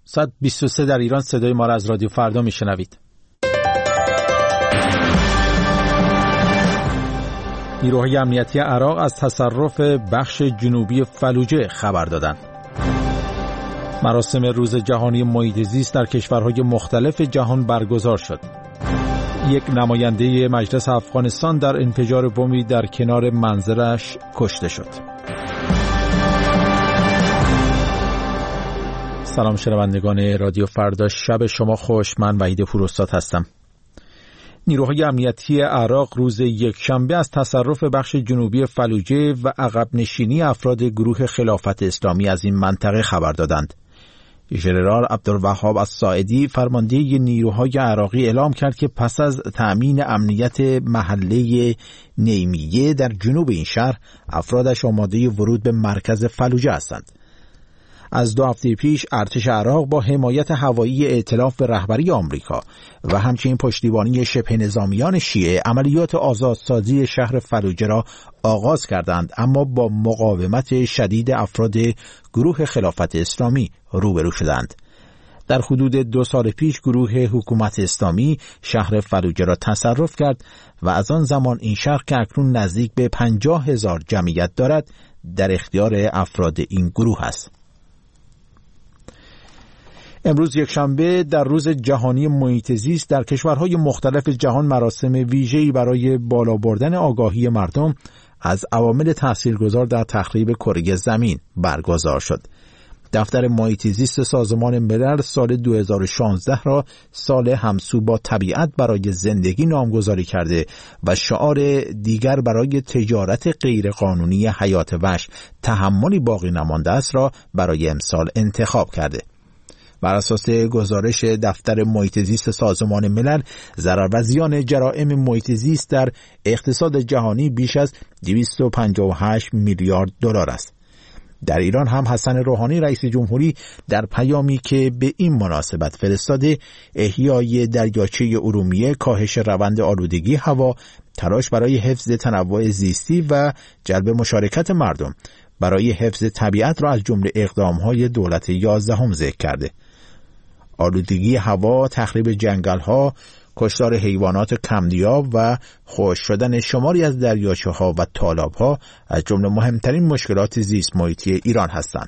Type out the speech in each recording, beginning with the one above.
123 در ایران. صدای ما را از رادیو فردا میشنوید. نیروهای امنیتی عراق از تصرف بخش جنوبی فلوجه خبر دادند. مراسم روز جهانی محیط زیست در کشورهای مختلف جهان برگزار شد. یک نماینده مجلس افغانستان در انفجار بمبی در کنار منزلش کشته شد. سلام شنوندگان رادیو فردا، شب شما خوش. من وحید پوراستاد هستم. نیروهای امنیتی عراق روز یکشنبه از تصرف بخش جنوبی فلوجه و عقب نشینی افراد گروه خلافت اسلامی از این منطقه خبر دادند. ژنرال عبدالوهاب الساعدی فرمانده نیروهای عراقی اعلام کرد که پس از تأمین امنیت محله نیمیه در جنوب این شهر، افرادش آماده ورود به مرکز فلوجه هستند. از 2 هفته پیش ارتش عراق با حمایت هوایی ائتلاف به رهبری آمریکا و همچنین پشتیبانی شبه نظامیان شیعه عملیات آزادسازی شهر فلوجه را آغاز کردند، اما با مقاومت شدید افراد گروه خلافت اسلامی روبرو شدند. در حدود 2 سال پیش گروه حکومت اسلامی شهر فلوجه را تصرف کرد و از آن زمان این شهر که اکنون نزدیک به 50,000 جمعیت دارد در اختیار افراد این گروه است. امروز یکشنبه در روز جهانی محیط زیست در کشورهای مختلف جهان مراسم ویژه‌ای برای بالا بردن آگاهی مردم از عوامل تاثیرگذار در تخریب کره زمین برگزار شد. دفتر محیط زیست سازمان ملل سال 2016 را سال همسو با طبیعت برای زندگی نامگذاری کرده و شعار دیگر برای تجارت غیرقانونی حیات وحش تحملی باقی نمانده است را برای امسال انتخاب کرده. بر اساس گزارش دفتر محیط زیست سازمان ملل، ضرر و زیان جرائم محیط زیست در اقتصاد جهانی بیش از 258 میلیارد دلار است. در ایران هم حسن روحانی رئیس جمهوری در پیامی که به این مناسبت فرستاده، احیای دریاچه ارومیه، کاهش روند آلودگی هوا، تلاش برای حفظ تنوع زیستی و جلب مشارکت مردم برای حفظ طبیعت را از جمله اقدام‌های دولت 11 ذکر کرده. آلودگی هوا، تخریب جنگل‌ها، کشتار حیوانات کم‌دیاب و خشک شدن شماری از دریاچه‌ها و تالاب‌ها از جمله مهمترین مشکلات زیست محیطی ایران هستند.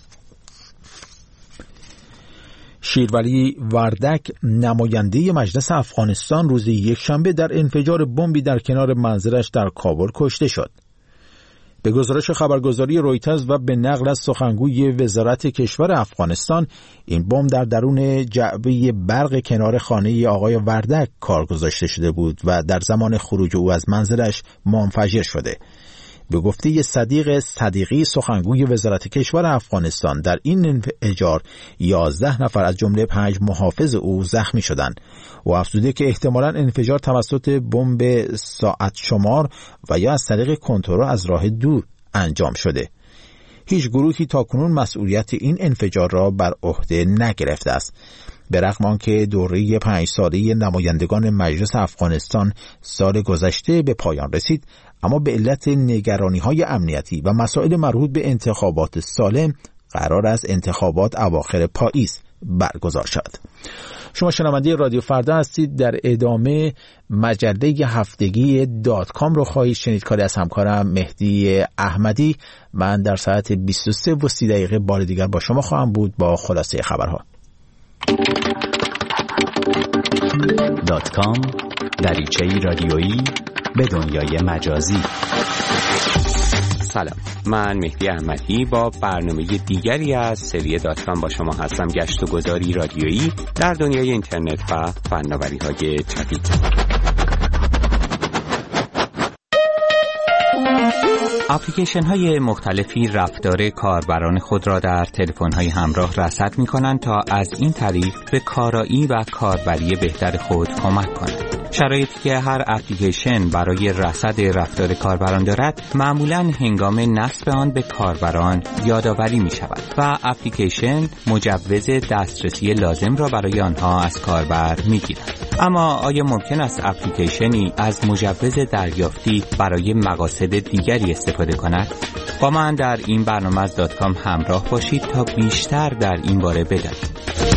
شیرولی وردک نماینده مجلس افغانستان روز یکشنبه در انفجار بمبی در کنار منزلش در کابل کشته شد. به گزارش خبرگزاری رویترز و به نقل از سخنگوی وزارت کشور افغانستان، این بمب در درون جعبه برق کنار خانه آقای وردک کار گذاشته شده بود و در زمان خروج او از منزلش منفجر شده. به گفته صدیق صدیقی سخنگوی وزارت کشور افغانستان، در این انفجار 11 نفر از جمله 5 محافظ او زخمی شدند. او افزوده که احتمالاً انفجار توسط بمب ساعت شمار و یا از طریق کنترل از راه دور انجام شده. هیچ گروهی تاکنون مسئولیت این انفجار را بر عهده نگرفته است. به رغم آنکه دوره 5 ساله نمایندگان مجلس افغانستان سال گذشته به پایان رسید، اما به علت نگرانی‌های امنیتی و مسائل مربوط به انتخابات سالم قرار است انتخابات اواخر پاییز برگزار شود. شما شنونده رادیو فردا هستید. در ادامه مجله هفتگی .com رو خواهید شنید، کاری از همکارم مهدی احمدی. من در ساعت 23:30 بار دیگر با شما خواهم بود با خلاصه خبرها. .com دریچه‌ای رادیویی به دنیای مجازی. سلام، من مهدی احمدی با برنامه دیگری از سری .com با شما هستم. گشت و گذاری رادیویی در دنیای اینترنت و فناوری‌های جدید. اپلیکیشن های مختلفی رفتار کاربران خود را در تلفن های همراه رصد می کنند تا از این طریق به کارایی و کاربری بهتر خود کمک کنند. شرایطی که هر اپلیکیشن برای رصد رفتار کاربران دارد معمولاً هنگام نصب آن به کاربران یادآوری می شود و اپلیکیشن مجوز دسترسی لازم را برای آنها از کاربر می گیرد. اما آیا ممکن است اپلیکیشنی از مجوز دریافتی برای مقاصد دیگری استفاده کند؟ با من در این برنامه از .com همراه باشید تا بیشتر در این باره بدانید.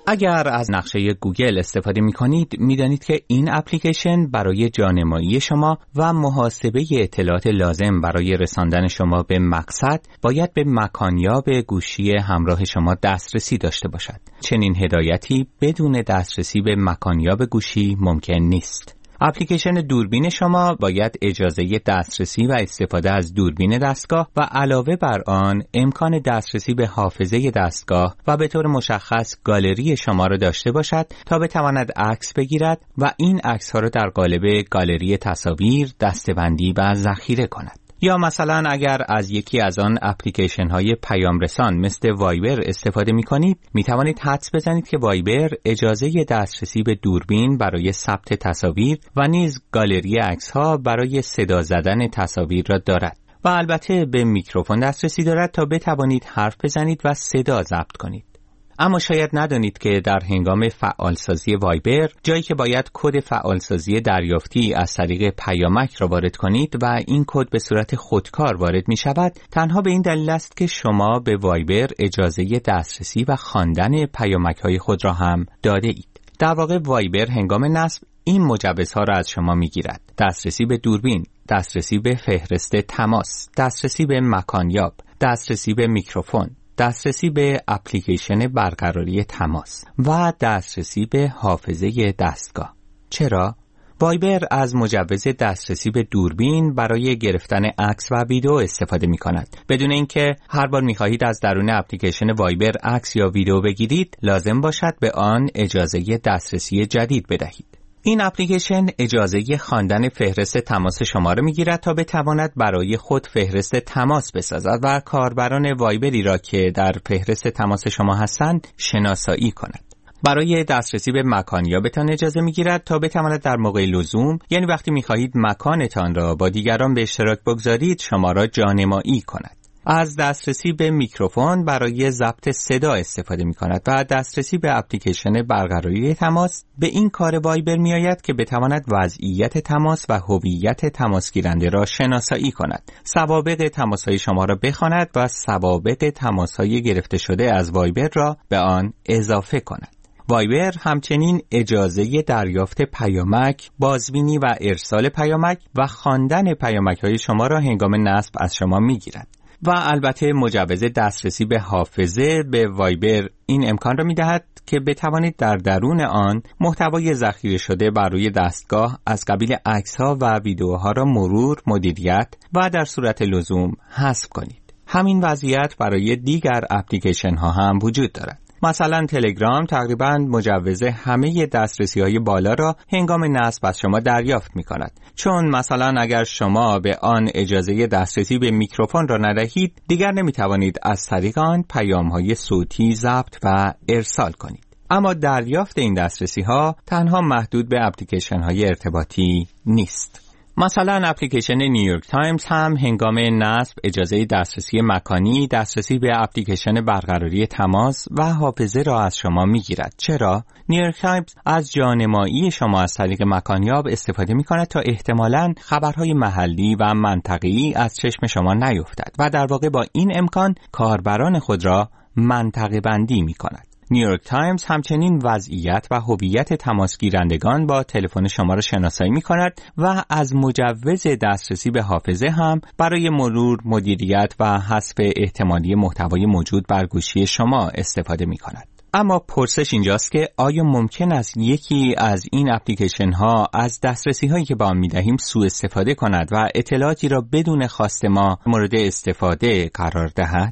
اگر از نقشه گوگل استفاده می‌کنید می‌دانید که این اپلیکیشن برای جانمایی شما و محاسبه اطلاعات لازم برای رساندن شما به مقصد باید به مکانیاب گوشی همراه شما دسترسی داشته باشد. چنین هدایتی بدون دسترسی به مکانیاب گوشی ممکن نیست. اپلیکیشن دوربین شما باید اجازه دسترسی و استفاده از دوربین دستگاه و علاوه بر آن امکان دسترسی به حافظه دستگاه و به طور مشخص گالری شما را داشته باشد تا بتواند عکس بگیرد و این عکس‌ها را در قالب گالری تصاویر دسته‌بندی و ذخیره کند. یا مثلا اگر از یکی از آن اپلیکیشن های پیام رسان مثل وایبر استفاده می کنید می توانید حدس بزنید که وایبر اجازه دسترسی به دوربین برای ثبت تصاویر و نیز گالری عکس ها برای صدا زدن تصاویر را دارد و البته به میکروفون دسترسی دارد تا بتوانید حرف بزنید و صدا ضبط کنید. اما شاید ندانید که در هنگام فعالسازی وایبر جایی که باید کد فعالسازی دریافتی از طریق پیامک را وارد کنید و این کد به صورت خودکار وارد می شود، تنها به این دلیل است که شما به وایبر اجازه دسترسی و خواندن پیامک های خود را هم داده اید. در واقع وایبر هنگام نصب این مجوزها را از شما می گیرد: دسترسی به دوربین، دسترسی به فهرست تماس، دسترسی به مکانیاب، دسترسی به میکروفون، دسترسی به اپلیکیشن برقراری تماس و دسترسی به حافظه دستگاه. چرا؟ وایبر از مجوز دسترسی به دوربین برای گرفتن عکس و ویدیو استفاده می کند. بدون اینکه هر بار می خواهید از درون اپلیکیشن وایبر عکس یا ویدیو بگیرید، لازم باشد به آن اجازه دسترسی جدید بدهید. این اپلیکیشن اجازه خواندن فهرست تماس شما را می‌گیرد تا بتواند برای خود فهرست تماس بسازد و کاربران وایبری را که در فهرست تماس شما هستند شناسایی کند. برای دسترسی به مکانیابتان اجازه می‌گیرد تا بتواند در موقع لزوم، یعنی وقتی می‌خواهید مکانتان را با دیگران به اشتراک بگذارید، شما را جانمایی کند. از دسترسی به میکروفون برای ضبط صدا استفاده می کند و دسترسی به اپلیکیشن برقراری تماس به این کار وایبر می آید که بتواند وضعیت تماس و هویت تماس گیرنده را شناسایی کند، سوابق تماس‌های شما را بخواند و ضوابط تماس‌های گرفته شده از وایبر را به آن اضافه کند. وایبر همچنین اجازه دریافت پیامک، بازبینی و ارسال پیامک و خواندن پیامک‌های شما را هنگام نصب از شما می‌گیرد. و البته مجوز دسترسی به حافظه به وایبر این امکان را می‌دهد که بتوانید در درون آن محتوای ذخیره شده بر روی دستگاه از قبیل عکس‌ها و ویدیوها را مرور، مدیریت و در صورت لزوم حذف کنید. همین وضعیت برای دیگر اپلیکیشن‌ها هم وجود دارد. مثلا تلگرام تقریباً مجوز همه دسترسی‌های بالا را هنگام نصب از شما دریافت می‌کند. چون مثلا اگر شما به آن اجازه دسترسی به میکروفون را ندهید، دیگر نمی‌توانید از طریق آن پیام‌های صوتی ضبط و ارسال کنید. اما دریافت این دسترسی‌ها تنها محدود به اپلیکیشن‌های ارتباطی نیست. مثلا اپلیکیشن نیویورک تایمز هم هنگام نصب اجازه دسترسی مکانی، دسترسی به اپلیکیشن برقراری تماس و حافظه را از شما میگیرد. چرا؟ نیویورک تایمز از جانمایی شما از طریق مکانیاب استفاده میکند تا احتمالاً خبرهای محلی و منطقه‌ای از چشم شما نیفتد و در واقع با این امکان کاربران خود را منطقه بندی میکند. نیویورک تایمز همچنین وضعیت و هویت تماس گیرندگان با تلفن شما را شناسایی می کند و از مجوز دسترسی به حافظه هم برای مرور، مدیریت و حذف احتمالی محتوای موجود بر گوشی شما استفاده می کند. اما پرسش اینجاست که آیا ممکن است یکی از این اپلیکیشن ها از دسترسی هایی که با آن می دهیم سوء استفاده کند و اطلاعاتی را بدون خواست ما مورد استفاده قرار دهد؟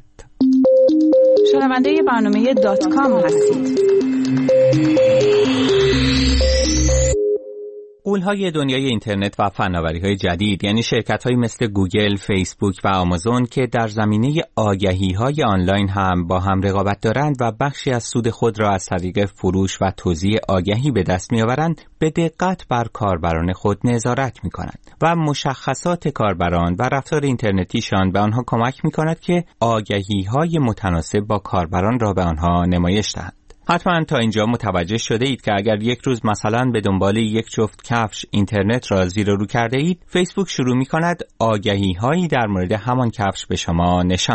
شنونده برنامه .com هستید. غول‌های دنیای اینترنت و فناوری‌های جدید، یعنی شرکت‌هایی مثل گوگل، فیسبوک و آمازون که در زمینه آگهی‌های آنلاین هم با هم رقابت دارند و بخشی از سود خود را از طریق فروش و توزیع آگهی به دست می‌آورند، به دقت بر کاربران خود نظارت می‌کنند و مشخصات کاربران و رفتار اینترنتیشان به آنها کمک می‌کند که آگهی‌های متناسب با کاربران را به آنها نمایش دهند. حتما تا اینجا متوجه شده اید که اگر یک روز مثلا به دنبال یک جفت کفش اینترنت را زیر و رو کرده اید، فیسبوک شروع می کند آگهی هایی در مورد همان کفش به شما نشان دهد.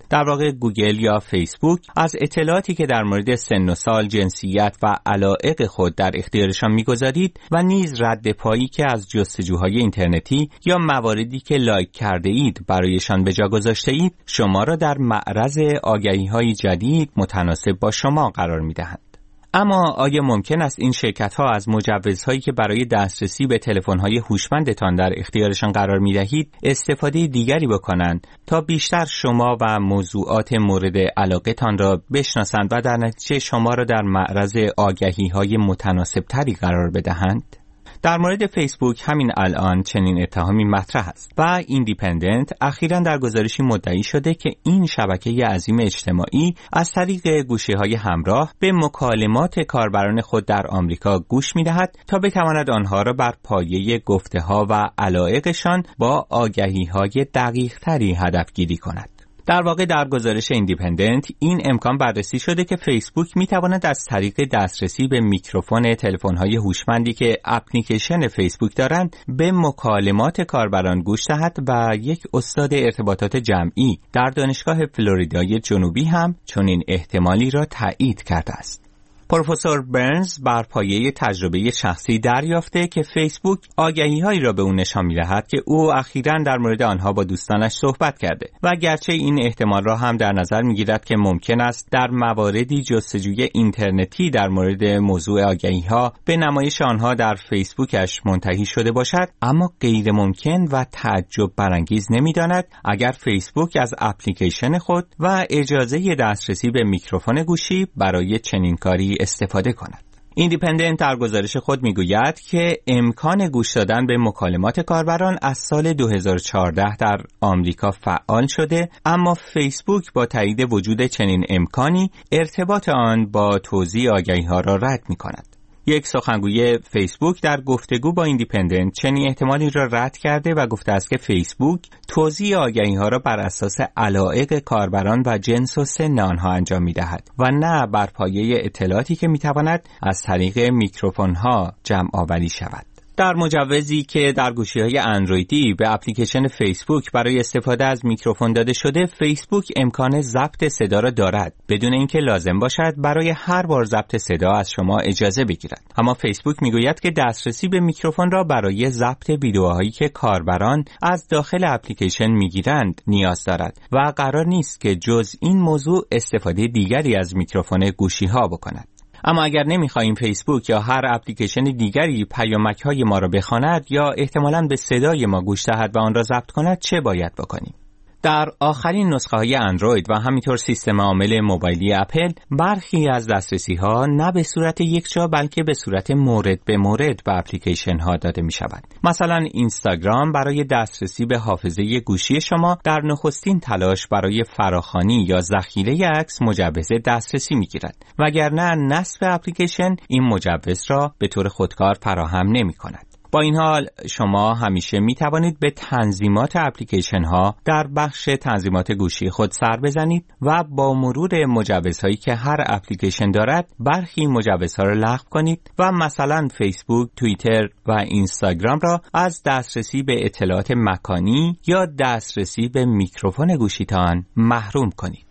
در واقع گوگل یا فیسبوک از اطلاعاتی که در مورد سن و سال، جنسیت و علایق خود در اختیارشان می‌گذارید و نیز رد پایی که از جستجوهای اینترنتی یا مواردی که لایک کرده اید برایشان به جا گذاشته اید، شما را در معرض آگهی‌های جدید متناسب با شما قرار می‌دهند. اما آیا ممکن است این شرکت‌ها از مجوزهایی که برای دسترسی به تلفن‌های هوشمندتان در اختیارشان قرار می‌دهید استفاده دیگری بکنند تا بیشتر شما و موضوعات مورد علاقه‌تان را بشناسند و در نتیجه شما را در معرض آگهی‌های متناسب‌تری قرار بدهند؟ در مورد فیسبوک همین الان چنین اتهامی مطرح است و ایندیپندنت اخیراً در گزارشی مدعی شده که این شبکه عظیم اجتماعی از طریق گوشی‌های همراه به مکالمات کاربران خود در آمریکا گوش می‌دهد تا بتواند آنها را بر پایه گفته‌ها و علایقشان با آگهی‌های دقیق‌تری هدفگیری کند. در واقع در گزارش ایندیپندنت این امکان بررسی شده که فیسبوک میتواند از طریق دسترسی به میکروفون تلفن‌های هوشمندی که اپلیکیشن فیسبوک دارند به مکالمات کاربران گوش دهد و یک استاد ارتباطات جمعی در دانشگاه فلوریدای جنوبی هم چنین احتمالی را تایید کرده است. پروفسور برنز بر پایه تجربه شخصی دریافته که فیسبوک آگهی‌هایی را به او نشان می‌دهد که او اخیراً در مورد آنها با دوستانش صحبت کرده و گرچه این احتمال را هم در نظر می‌گیرد که ممکن است در مواردی جستجوی اینترنتی در مورد موضوع آگهی‌ها به نمایش آنها در فیسبوکش منتهی شده باشد، اما غیر ممکن و تعجب برانگیز نمی‌داند اگر فیسبوک از اپلیکیشن خود و اجازه دسترسی به میکروفون گوشی برای چنین کاری استفاده کند. ایندیپندنت در گزارش خود میگوید که امکان گوش دادن به مکالمات کاربران از سال 2014 در آمریکا فعال شده، اما فیسبوک با تایید وجود چنین امکانی ارتباط آن با توزیع آگهی‌ها را رد می‌کند. یک سخنگوی فیسبوک در گفتگو با ایندیپندنت چنین احتمالی را رد کرده و گفته است که فیسبوک توزیع آگهی‌ها را بر اساس علایق کاربران و جنس و سن آنها انجام می‌دهد و نه بر پایه اطلاعاتی که می‌تواند از طریق میکروفون‌ها جمع آوری شود. در مجوزی که در گوشی‌های اندرویدی به اپلیکیشن فیسبوک برای استفاده از میکروفون داده شده، فیسبوک امکان ضبط صدا را دارد بدون اینکه لازم باشد برای هر بار ضبط صدا از شما اجازه بگیرد. اما فیسبوک میگوید که دسترسی به میکروفون را برای ضبط ویدیوهایی که کاربران از داخل اپلیکیشن میگیرند نیاز دارد و قرار نیست که جز این موضوع استفاده دیگری از میکروفون گوشی‌ها بکند. اما اگر نمی‌خواهیم فیسبوک یا هر اپلیکیشن دیگری پیامک‌های ما را بخواند یا احتمالاً به صدای ما گوش دهد و آن را ضبط کند، چه باید بکنیم؟ در آخرین نسخه‌های اندروید و همینطور سیستم عامل موبایلی اپل برخی از دسترسی‌ها نه به صورت یکجا بلکه به صورت مورد به مورد به اپلیکیشن‌ها داده می‌شود. مثلا اینستاگرام برای دسترسی به حافظه گوشی شما در نخستین تلاش برای فراخوانی یا ذخیره عکس مجوز دسترسی می‌گیرد، وگرنه نصب اپلیکیشن این مجوز را به طور خودکار فراهم نمی‌کند. با این حال شما همیشه می توانید به تنظیمات اپلیکیشن ها در بخش تنظیمات گوشی خود سر بزنید و با مرور مجوزهایی که هر اپلیکیشن دارد برخی مجوزها را لغو کنید و مثلا فیسبوک، توییتر و اینستاگرام را از دسترسی به اطلاعات مکانی یا دسترسی به میکروفون گوشیتان محروم کنید.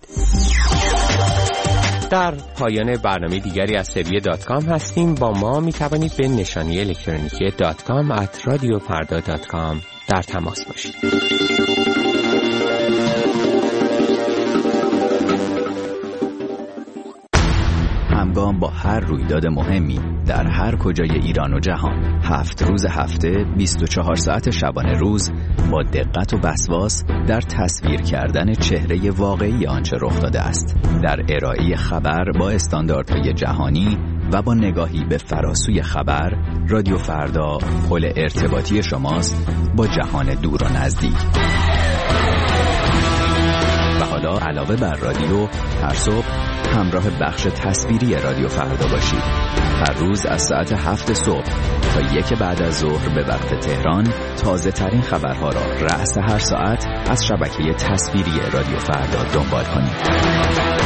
در پایان برنامه دیگری از سری .com هستیم. با ما می توانید به نشانی الکترونیکی .com@radiofarda.com در تماس باشید. همگام با هر رویداد مهمی در هر کجای ایران و جهان، 7 روز هفته 24 ساعت شبانه روز با دقت و وسواس در تصویر کردن چهره واقعی آنچه رخ داده است، در ارائه خبر با استانداردهای جهانی و با نگاهی به فراسوی خبر، رادیو فردا پل ارتباطی شماست با جهان دور و نزدیک. و حالا علاوه بر رادیو، هر صبح همراه بخش تصویری رادیو فردا باشید. هر روز از ساعت 7 صبح تا 1 بعد از ظهر به وقت تهران تازه ترین خبرها را رأس هر ساعت از شبکه تصویری رادیو فردا دنبال کنید.